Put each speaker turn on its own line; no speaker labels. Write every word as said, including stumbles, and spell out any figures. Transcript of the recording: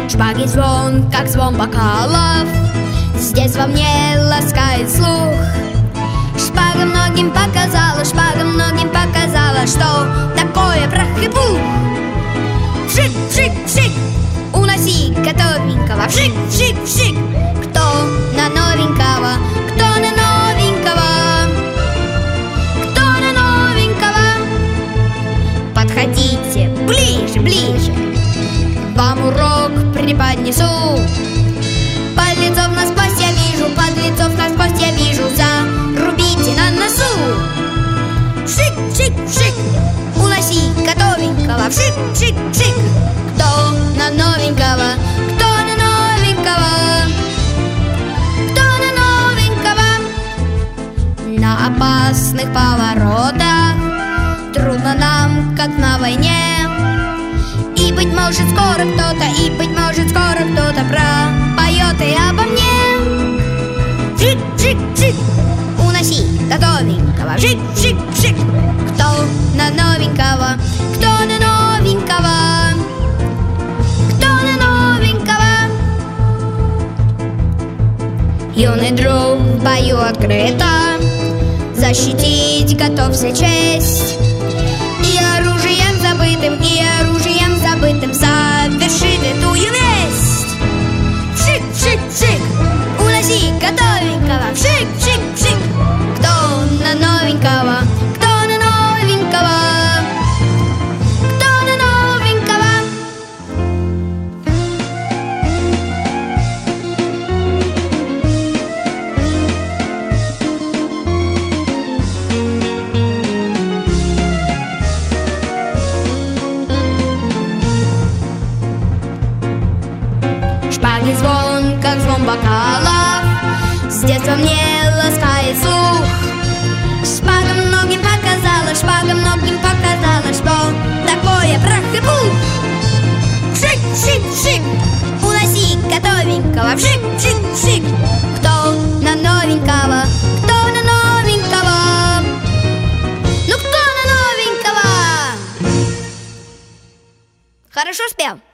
Шпаги звон, как звон бокалов, здесь во мне ласкает слух. Шпага многим показала, шпага многим показала, что такое прах и пух. Вшик, вшик, вшик, уноси готовенького. Вшик, вшик, вшик, кто на новенького, кто на новенького, кто на новенького. Подходите ближе, ближе, вам урок преподнесу. Подлецов насквозь я вижу, подлецов насквозь я вижу, зарубите на носу. Вшик, вшик, вшик, уноси готовенького. Вшик, вшик, вшик, кто на новенького, кто на новенького, кто на новенького. На опасных поворотах трудно нам, как на войне. И, быть может, скоро кто-то, и, быть может, скоро кто-то пропоет и обо мне. Вшик, вшик, вшик, уноси готовенького. Вшик, вшик, вшик, кто на новенького, кто на новенького, кто на новенького. Юный друг в бою открыто защитить готов за честь. И оружием забытым, и оружием забытым совершит эту весть. Вшик, вшик, вшик, уноси готовенького. Вшик, вшик, вшик, кто на новенького, кто на новенького, кто на новенького. Шпаги звон, как звон бокалов, с детства мне ласкает слух. Шпага многим показала, шпага многим показала, что такое прах и пух. Вшик, вшик, вшик, уноси готовенького. Вшик, вшик, вшик, кто на новенького, кто на новенького, ну кто на новенького. Хорошо спел?